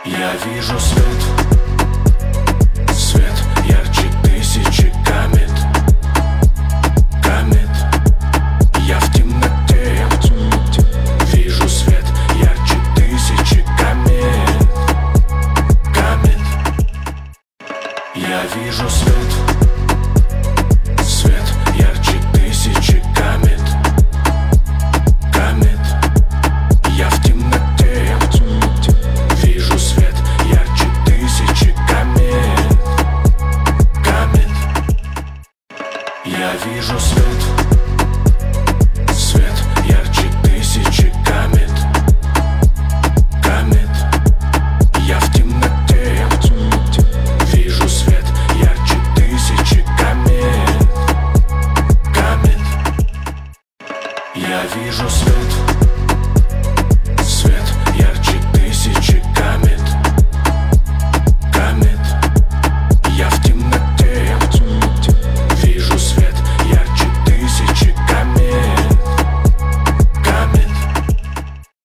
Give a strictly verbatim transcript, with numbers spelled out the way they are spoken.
Я вижу свет, свет ярче тысячи комет, комет. Я в темноте, я в темноте. Вижу свет ярче тысячи комет, комет. Я вижу свет.